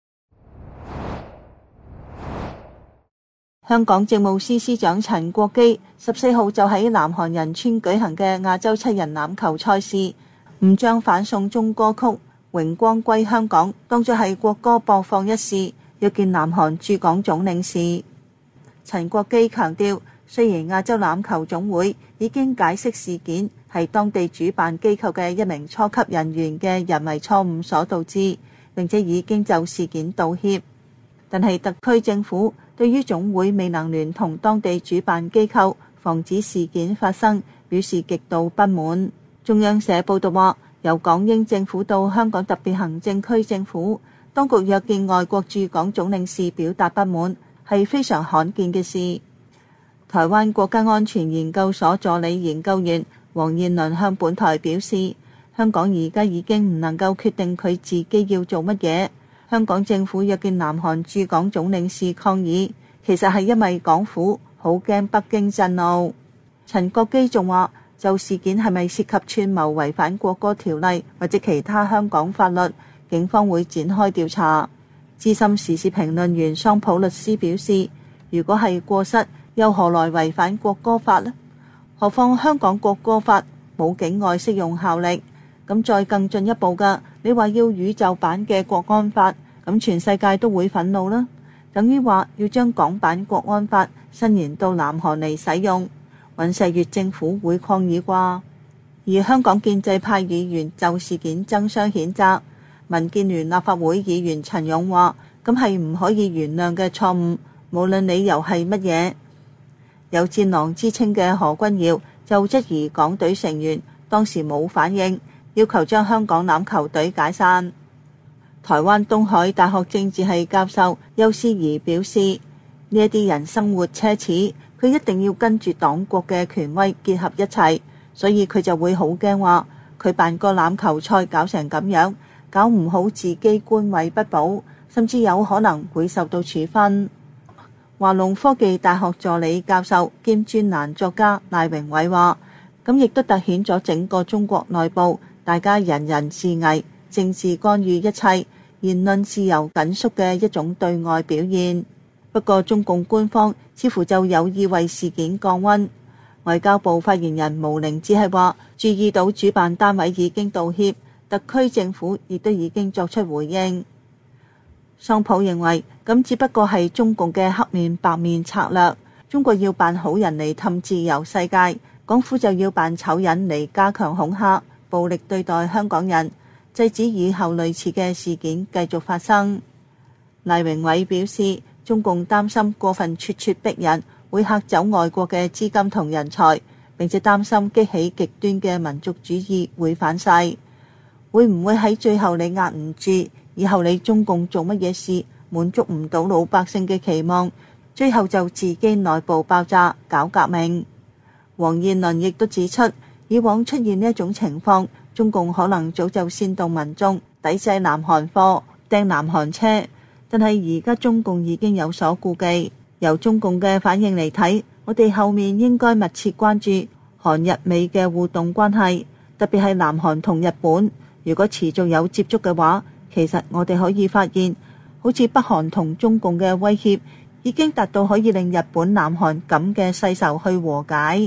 香港政務司司長陳國基14號就喺南韓仁川舉行嘅亞洲七人欖球賽事，唔將反送中歌曲《榮光歸香港》當作係國歌播放一事，約見南韓駐港總領事。陳國基強調，雖然亞洲欖球總會已經解釋事件係當地主辦機構嘅一名初級人員嘅人為錯誤所導致，並且已經就事件道歉，但係特區政府對於總會未能聯同當地主辦機構防止事件發生，表示極度不滿。中央社報道話，由港英政府到香港特別行政區政府，當局約見外國駐港總領事表達不滿，係非常罕見嘅事。台灣國家安全研究所助理研究員黃燕倫向本台表示，香港而家已經唔能夠決定佢自己要做乜嘢。香港政府約見南韓駐港總領事抗議，其實係因為港府好驚北京震怒。陳國基仲話，就事件係咪涉及串謀違反國歌條例或者其他香港法律，警方會展開調查。資深時事評論員桑普律師表示，如果係過失，又何來違反國歌法呢？何況香港國歌法冇境外適用效力。咁再更進一步㗎，你話要宇宙版嘅國安法，咁全世界都會憤怒啦。等於話要將港版國安法伸延到南韓嚟使用，尹錫悅政府會抗議啩。而香港建制派議員就事件爭相譴責，民建聯立法會議員陳勇話，咁係唔可以原諒嘅錯誤，無論理由係乜嘢。有戰狼之稱嘅何君堯就質疑港隊成員當時冇反應，要求將香港欖球隊解散。台灣東海大學政治系教授邱思怡表示，呢一啲人生活奢侈，佢一定要跟住黨國嘅權威結合一齊，所以佢就會好驚話佢辦個欖球賽搞成咁樣，搞唔好自己官位不保，甚至有可能會受到處分。華龍科技大學助理教授兼專欄作家賴榮偉話，咁亦都突顯咗整個中國內部大家人人自危，政治干預一切，言論自由緊縮嘅一種對外表現。不過中共官方似乎就有意為事件降溫。外交部發言人毛寧只係話，注意到主辦單位已經道歉，特區政府亦都已經作出回應。桑普認為，咁只不過係中共嘅黑面白面策略，中國要扮好人嚟氹自由世界，港府就要扮醜人嚟加強恐嚇、暴力對待香港人，制止以後類似嘅事件繼續發生。賴榮偉表示，中共擔心過分咄咄逼人會嚇走外國嘅資金同人才，並且擔心激起極端嘅民族主義會反噬。會唔會喺最後你壓唔住，以後你中共做乜嘢事滿足唔到老百姓嘅期望，最後就自己內部爆炸搞革命？黃燕倫亦都指出，以往出現呢一種情況，中共可能早就煽動民眾抵制南韓貨、掟南韓車，但係而家中共已經有所顧忌。由中共嘅反應嚟睇，我哋後面應該密切關注韓日美嘅互動關係，特別係南韓同日本。如果持續有接觸嘅話，其實我哋可以發現，好似北韓同中共嘅威脅已經達到可以令日本、南韓咁嘅世仇去和解。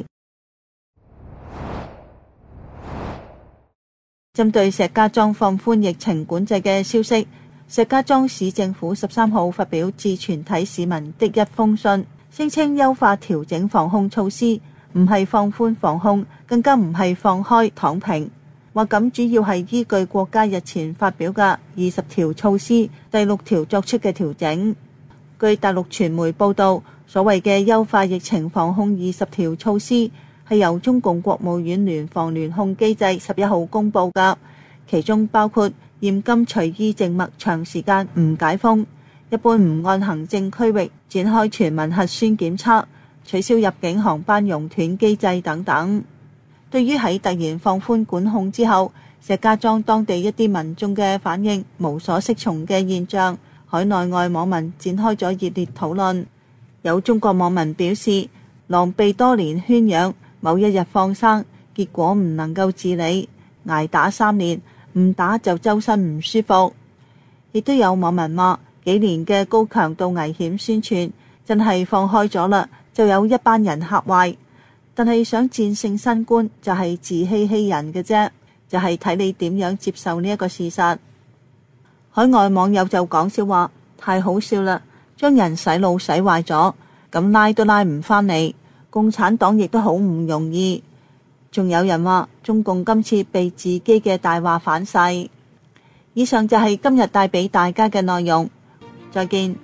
針對石家莊放寬疫情管制嘅消息，石家莊市政府13號發表致全體市民的一封信，聲稱優化調整防控措施，唔係放寬防控，更加唔係放開躺平。 話咁主要係依據國家日前發表嘅20條措施第6條作出嘅調整。據大陸傳媒報道，所謂嘅優化疫情防控20條措施係由中共國務院聯防聯控機制11號公佈嘅，其中包括嚴禁隨意靜默長時間唔解封，一般唔按行政區域展開全民核酸檢測，取消入境航班熔斷機制等等。對於喺突然放寬管控之後，石家莊當地一啲民眾嘅反應無所適從嘅現象，海內外網民展開咗熱烈討論。有中國網民表示，狼被多年圈養，某一日放生，結果唔能夠自理，捱打3年，唔打就周身唔舒服。亦都有網民話，幾年嘅高強度危險宣傳真係放開咗啦，就有一班人嚇壞。但係想戰勝新冠就係自欺欺人嘅啫，就係睇你點樣接受呢一個事實。海外網友就講笑話，太好笑啦，將人洗腦洗壞咗，咁拉都拉唔返嚟。共產黨亦都好唔容易。仲有人話中共今次被自己嘅大話反噬。以上就係今日帶俾大家嘅內容，再見。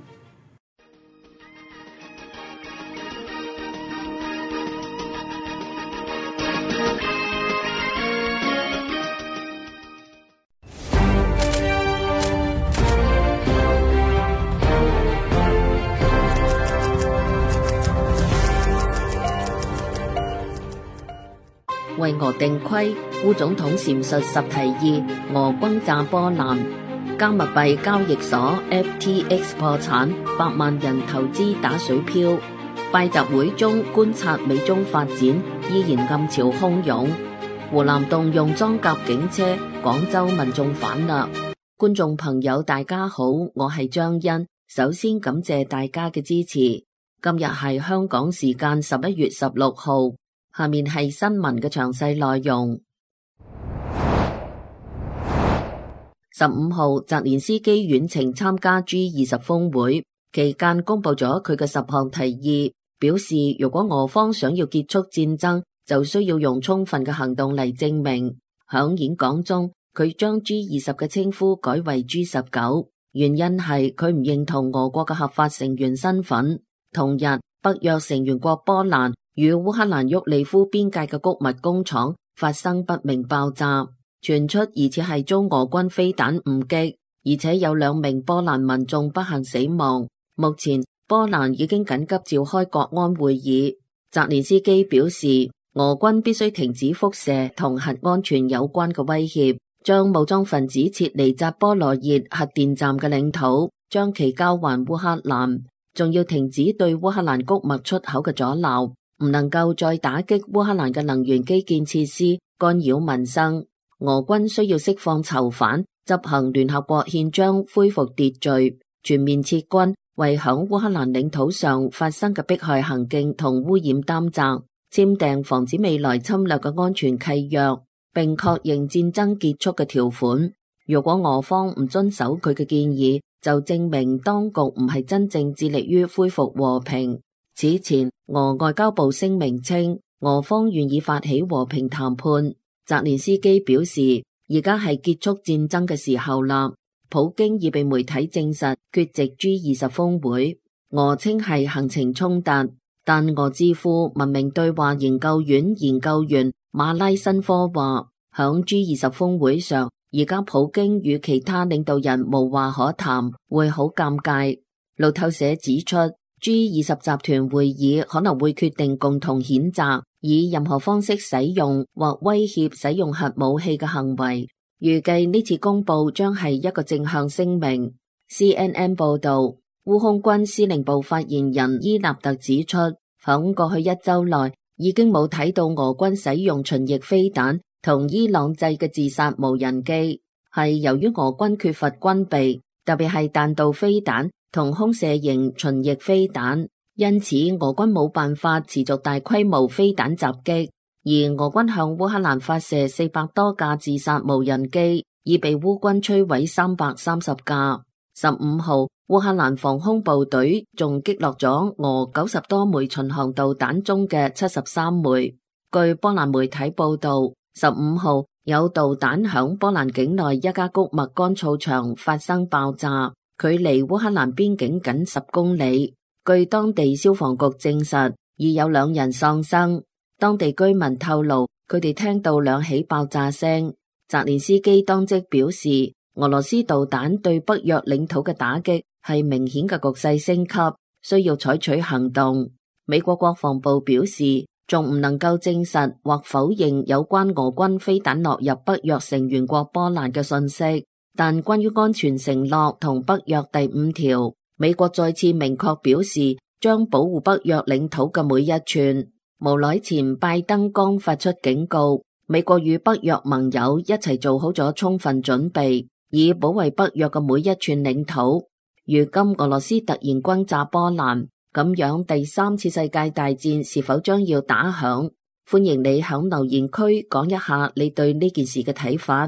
為俄定規，烏總統闡述10提議，俄轟炸波蘭。加密幣交易所 FTX 破產，100萬人投資打水漂。拜習會中觀察美中發展，依然暗潮洶湧。湖南動用裝甲警車，廣州民眾反勒。觀眾朋友大家好，我係張欣，首先感謝大家嘅支持。今日係香港時間11月16號。下面係新聞嘅詳細內容。15號，澤連斯基遠程參加 G20 峰會期間，公布咗佢嘅10項提議，表示如果俄方想要結束戰爭，就需要用充分嘅行動嚟證明。響演講中，佢將 G20 嘅稱呼改為 G19，原因係佢唔認同俄國嘅合法成員身份。同日，北約成員國波蘭與烏克蘭沃利夫邊界嘅穀物工廠發生不明爆炸，傳出疑似係遭俄軍飛彈誤擊，而且有2名波蘭民眾不幸死亡。目前波蘭已經緊急召開國安會議。澤連斯基表示，俄軍必須停止輻射同核安全有關嘅威脅，將武裝分子撤離扎波羅熱核電站嘅領土，將其交還烏克蘭，仲要停止對烏克蘭穀物出口嘅阻撓。唔能夠再打擊烏克蘭嘅能源基建設施，干擾民生。俄軍需要釋放囚犯，執行聯合國憲章，恢復秩序，全面撤軍，為響烏克蘭領土上發生嘅迫害行徑同污染擔責，簽訂防止未來侵略嘅安全契約，並確認戰爭結束嘅條款。如果俄方唔遵守佢嘅建議，就證明當局唔係真正致力於恢復和平。此前，俄外交部聲明稱，俄方願意發起和平談判。澤連斯基表示，而家係結束戰爭嘅時候啦。普京已被媒體證實缺席 G20 峰會，俄稱係行程衝突。但俄智庫文明對話研究院研究員馬拉申科話，響 G20 峰會上，而家普京與其他領導人無話可談，會好尷尬。路透社指出，G20 集團會議可能會決定共同譴責以任何方式使用或威脅使用核武器嘅行為。預計呢次公佈將係一個正向聲明。CNN 報道，烏空軍司令部發言人伊納特指出，響過去1週內已經冇睇到俄軍使用巡弋飛彈同伊朗製嘅自殺無人機，係由於俄軍缺乏軍備，特別係彈道飛彈同空射型巡弋飛彈，因此俄軍冇辦法持續大規模飛彈襲擊。而俄軍向烏克蘭發射400多架自殺無人機，已被烏軍摧毀330架。15號，烏克蘭防空部隊仲擊落咗俄90多枚巡航導彈中嘅73枚。據波蘭媒體報道，15號有導彈響波蘭境內一家穀物乾燥場發生爆炸，距離烏克蘭邊境僅10公里。據當地消防局證實，已有2人喪生。當地居民透露，佢哋聽到2起爆炸聲。澤連斯基當即表示，俄羅斯導彈對北約領土嘅打擊係明顯嘅局勢升級，需要採取行動。美國國防部表示，仲唔能夠證實或否認有關俄軍飛彈落入北約成員國波蘭嘅信息，但關於安全承諾同北約第5條，美國再次明確表示將保護北約領土嘅每一寸。無耐前拜登剛發出警告，美國與北約盟友一齊做好咗充分準備，以保衛北約嘅每一寸領土。如今俄羅斯突然轟炸波蘭，咁樣第3次世界大戰是否將要打響？歡迎你響留言區講一下你對呢件事嘅睇法。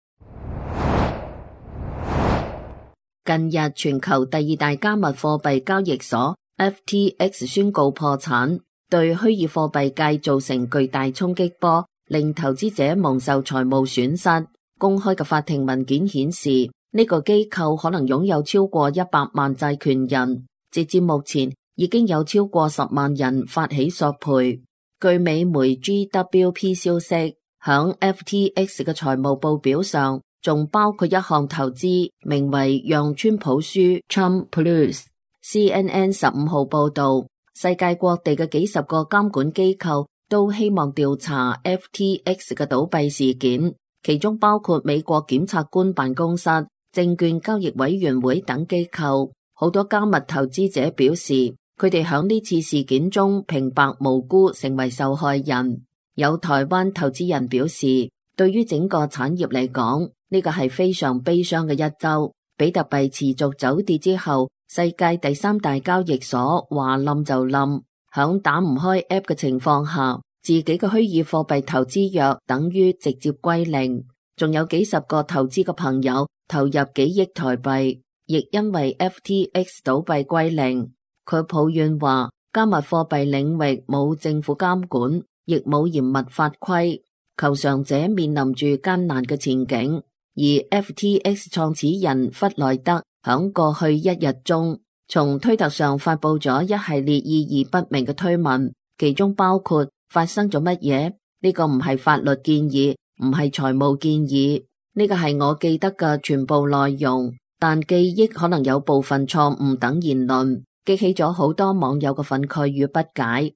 近日全球第2大加密貨幣交易所 FTX 宣告破產，對虛擬貨幣界造成巨大衝擊波，令投資者蒙受財務損失。公開嘅法庭文件顯示，呢個機構可能擁有超過100萬債權人，截至目前已經有超過10萬人發起索賠。據美媒 GWP 消息，響 FTX 嘅財務報表上，仲包括一項投資，名為讓川普輸 Trump Plus。CNN 15號報道，世界各地嘅幾十個監管機構都希望調查 FTX 嘅倒閉事件，其中包括美國檢察官辦公室、證券交易委員會等機構。好多加密投資者表示，佢哋響呢次事件中平白無辜成為受害人。有台灣投資人表示，對於整個產業嚟講，呢個係非常悲傷嘅一周。比特幣持續走跌之後，世界第3大交易所話冧就冧。響打唔開 App 嘅情況下，自己嘅虛擬貨幣投資約等於直接歸零。仲有幾十個投資嘅朋友投入幾億台幣，亦因為 FTX 倒閉歸零。佢抱怨話，加密貨幣領域冇政府監管，亦冇嚴密法規，求償者面臨住艱難嘅前景。而 FTX 創始人弗萊德響過去1日中，從推特上發佈咗一系列意義不明嘅推文，其中包括發生咗乜嘢？呢個唔係法律建議，唔係財務建議，呢個係我記得嘅全部內容，但記憶可能有部分錯誤等言論，激起咗好多網友嘅憤慨與不解。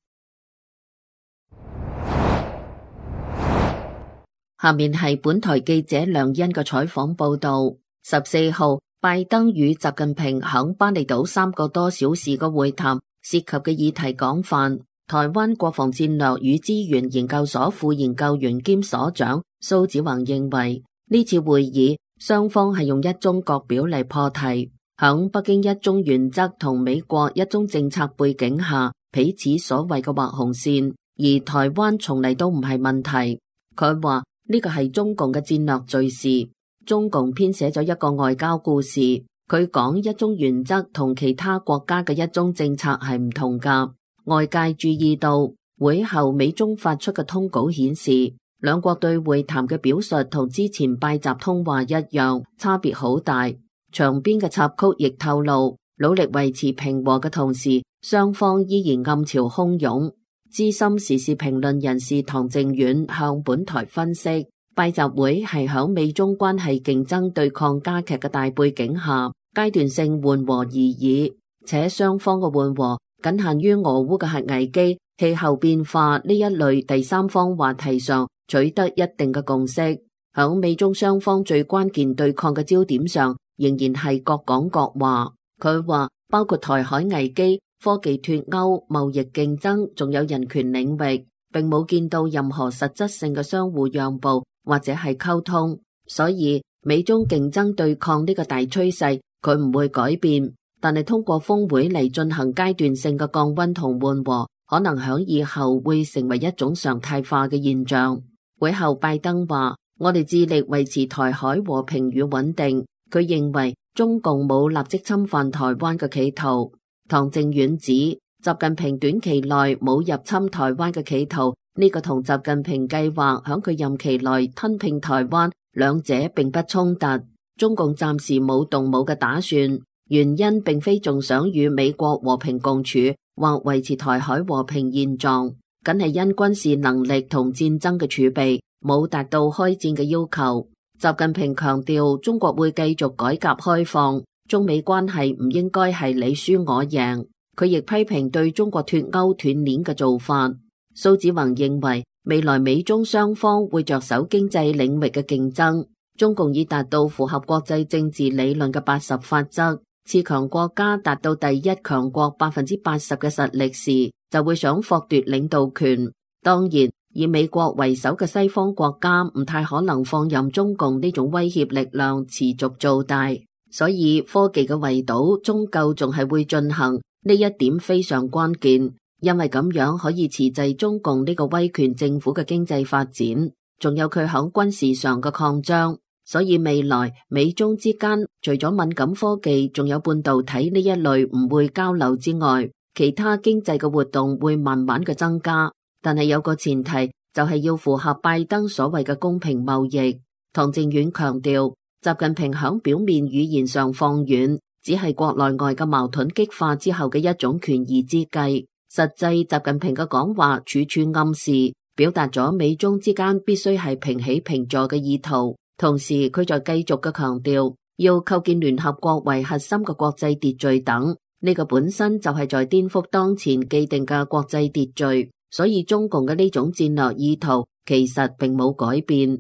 下面係本台記者梁欣嘅採訪報道。14號，拜登與習近平響巴厘島3個多小時嘅會談，涉及嘅議題廣泛。台灣國防戰略與資源研究所副研究員兼所長蘇子宏認為，呢次會議雙方係用一中各表嚟破題，響北京一中原則同美國一中政策背景下，彼此所謂嘅劃紅線，而台灣從嚟都唔係問題。佢話，呢個係中共嘅戰略罪事，中共編寫咗一個外交故事。佢講一中原則同其他國家嘅一中政策係唔同㗎。外界注意到會後美中發出嘅通稿顯示，兩國對會談嘅表述同之前拜習通話一樣，差別好大。場邊嘅插曲亦透露，努力維持平和嘅同時，雙方依然暗潮洶湧。資深時事評論人士唐正遠向本台分析，拜習會係響美中關係競爭對抗加劇嘅大背景下，階段性緩和而已，且雙方嘅緩和僅限於俄烏嘅核危機、氣候變化呢一類第三方話題上取得一定嘅共識。響美中雙方最關鍵對抗嘅焦點上，仍然係各講各話。佢話包括台海危機、科技脫鈎、貿易競爭，仲有人權領域，並冇見到任何實質性嘅相互讓步或者係溝通。所以美中競爭對抗呢個大趨勢，佢唔會改變，但係通過峰會嚟進行階段性嘅降溫同緩和，可能響以後會成為一種常態化嘅現象。會後拜登話，我哋致力維持台海和平與穩定。佢認為中共冇立即侵犯台灣嘅企圖。唐正遠指，習近平短期內冇入侵台灣嘅企圖， 呢個同習近平計劃響佢任期內吞併台灣，兩者並不衝突。中共暫時冇動武嘅打算，原因並非仲想與美國和平共處或維持台海和平現狀，僅係因軍事能力同戰爭嘅儲備冇達到開戰嘅要求。習近平強調，中國會繼續改革開放，中美關係唔應該係你輸我贏。佢亦批評對中國脫鈎斷鏈嘅做法。蘇子宏認為，未來美中雙方會着手經濟領域嘅競爭。中共已達到符合國際政治理論嘅80法則，次強國家達到第一強國80%嘅實力時，就會想剝奪領導權。當然，以美國為首嘅西方國家唔太可能放任中共呢種威脅力量持續做大，所以科技嘅圍堵終究仲係會進行，呢一點非常關鍵。因為咁樣可以遲滯中共呢個威權政府嘅經濟發展，仲有佢響軍事上嘅擴張。所以未來美中之間除咗敏感科技，仲有半導體呢一類唔會交流之外，其他經濟嘅活動會慢慢嘅增加。但係有個前提，就係要符合拜登所謂嘅公平貿易。唐靖遠強調，習近平響表面語言上放軟，只係國內外嘅矛盾激化之後嘅一種權宜之計。實際習近平嘅講話處處暗示，表達咗美中之間必須係平起平坐嘅意圖。同時，佢在繼續嘅強調，要構建聯合國為核心嘅國際秩序等，呢個本身就係在顛覆當前既定嘅國際秩序。所以中共嘅呢種戰略意圖其實並冇改變。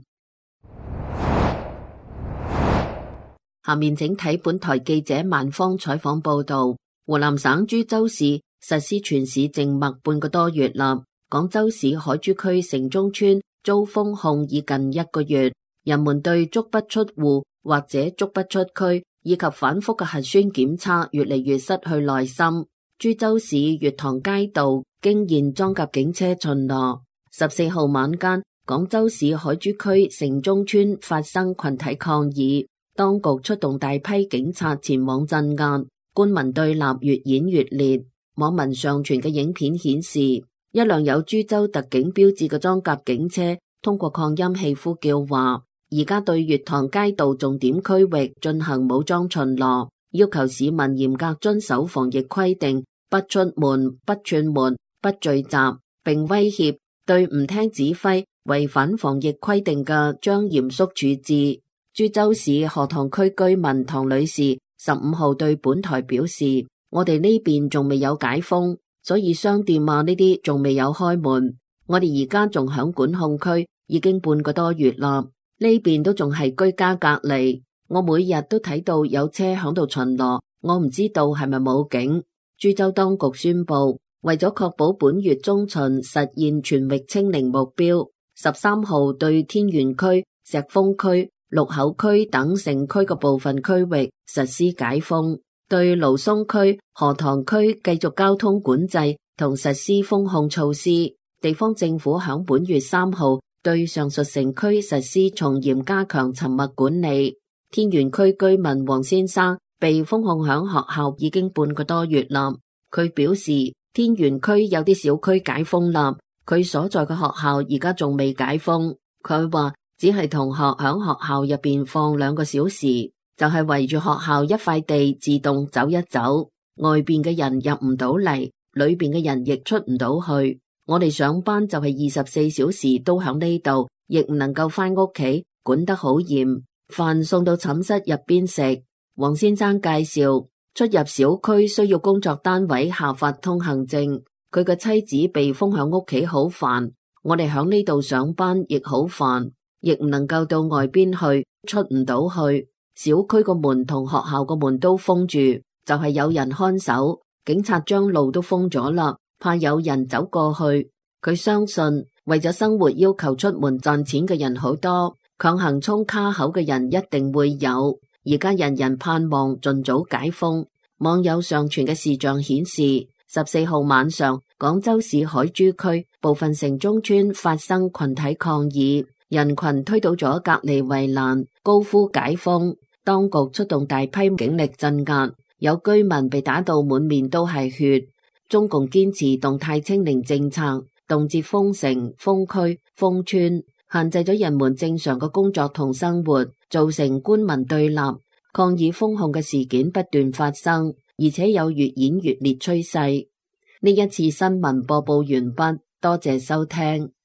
下面請睇本台記者萬芳採訪報道。湖南省株洲市實施全市靜默半個多月啦。廣州市海珠區城中村遭封控已近1個月，人們對足不出戶或者足不出區以及反覆嘅核酸檢測越嚟越失去耐心。株洲市月塘街道經現裝甲警車巡邏。14號晚間，廣州市海珠區城中村發生群體抗議，當局出動大批警察前往鎮壓，官民對立越演越烈。網民上傳嘅影片顯示，一輛有株洲特警標誌嘅裝甲警車通過擴音器呼叫話，而家對月塘街道重點區域進行武裝巡邏，要求市民嚴格遵守防疫規定，不出門、不串門、不聚集，並威脅對唔聽指揮、違反防疫規定嘅將嚴肅處置。株洲市河塘區居民唐女士15號對本台表示，我哋呢邊仲未有解封，所以商店啊呢啲仲未有開門。我哋而家仲響管控區，已經半個多月啦。呢邊都仲係居家隔離。我每日都睇到有車響度巡邏，我唔知道係咪武警。株洲當局宣布，為咗確保本月中旬實現全域清零目標，13號對天元區、石豐區、祿口區等城區嘅部分區域實施解封。對蘆松區、河塘區繼續交通管制同實施封控措施。地方政府響本月3號對上述城區實施從嚴加強沉默管理。天元區居民黃先生被封控響學校已經半個多月啦。佢表示，天元區有啲小區解封啦，佢所在嘅學校而家仲未解封。佢話只係同學響學校入邊放2個小時。就係圍住學校一塊地自動走一走，外邊嘅人入唔到嚟，裏邊嘅人亦出唔到去。我哋上班就係24小時都響呢度，亦唔能夠翻屋企，管得好嚴。飯送到寢室入邊食。黃先生介紹，出入小區需要工作單位下發通行證。佢嘅妻子被封響屋企好煩，我哋響呢度上班亦好煩，亦唔能夠到外邊去，出唔到去。小區個門同學校個門都封住，就係有人看守，警察將路都封咗啦，怕有人走過去。佢相信為咗生活要求出門賺錢嘅人好多，強行衝卡口嘅人一定會有。而家人人盼望盡早解封。網友上傳嘅視像顯示，14號晚上廣州市海珠區部分城中村發生群體抗議，人群推倒咗隔離圍欄，高呼解封。當局出動大批警力鎮壓，有居民被打到滿面都係血。中共堅持動態清零政策， 動輒封城、封區、封村，限制咗人們正常嘅工作同生活，造成官民對立、抗議封控嘅事件不斷發生，而且有越演越烈趨勢。呢一次新聞播報完畢，多謝收聽。